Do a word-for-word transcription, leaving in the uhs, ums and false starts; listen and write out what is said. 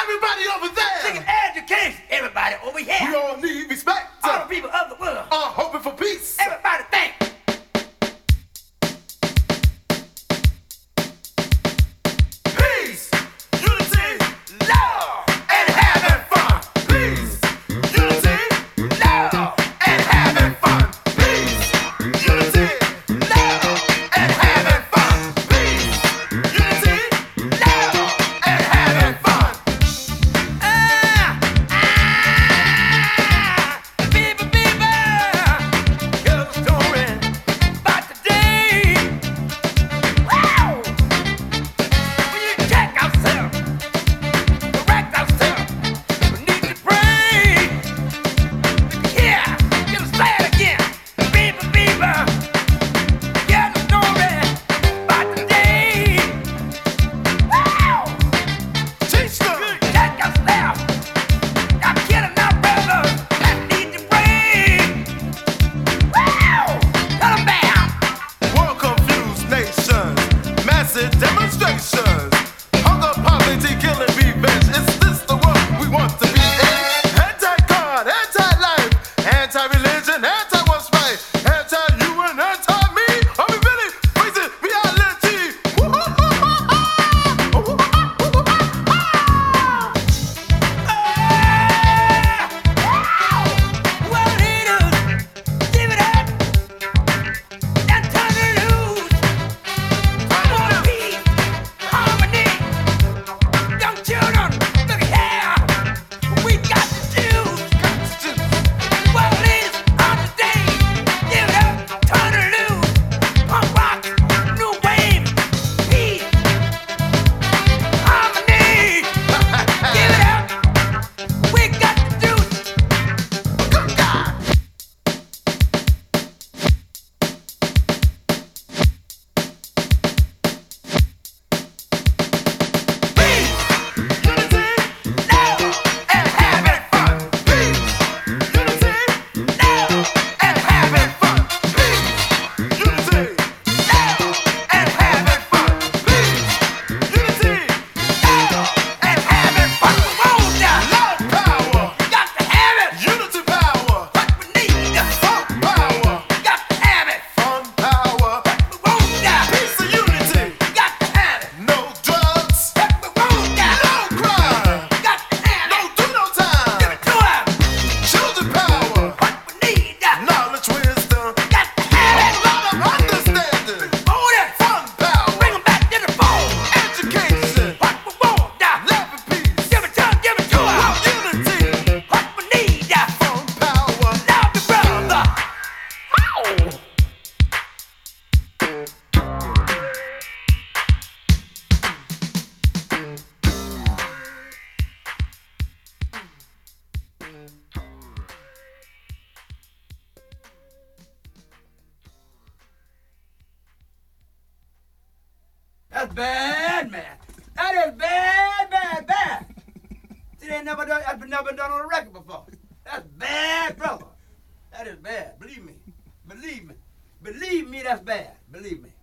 Everybody over there. Seeking education. Everybody over here. We all need respect. All the people of the world are hoping for peace. Everybody think. Peace, unity, love, and having fun. Peace, unity, love, and having fun. Peace, unity, love, and having fun. Peace, unity, love, and having fun. Ah, ah, people, people, here's a story about today. Wow! When you check ourselves, correct ourselves, we need to pray. Yeah, get us say it again. People, people, here's a story about today. Wow! Teach them. Check ourselves. I'm killing our brothers that need to pray. Wow! Cut 'em down. World confused nations, massive demonstrations, hunger, poverty, killing, revenge. Is this the world we want to be in? Anti-God, anti-life, anti-religion, anti-what's right, anti-you and anti-me. Are we really facing reality? World leaders, give it up and turn it loose. Come on, peace, harmony. Young children, look here. We got the juice. World leaders on the stage, give it up, turn it loose. Punk rock, new wave, peace, harmony. Give it up. We got the juice. Good God. Peace, unity, love, and having fun. Peace, unity, love, and having fun. Peace, unity, love, and having fun. Peace, unity, love, and having fun. Come on now. Love power, Got to have it. unity power, What we need. fun power, Got to have it. fun power, We want that. peace and unity. Got to have it. No drugs, What we want that. no crime, Got to have no it. do no Give time. it to us. Children power, What we need. knowledge, wisdom, Got to have a it. lot of understanding. Want it. Fun power, Bring 'em back to the phone. education, What we want. love and peace, Give it to us. Give it to us. unity, What we need. fun power. Love the brother. Ow. That's bad, man. That is bad, bad, bad. See, they never done. That's been never done on a record before. That's bad, brother. That is bad. Believe me. Believe me. Believe me. That's bad. Believe me.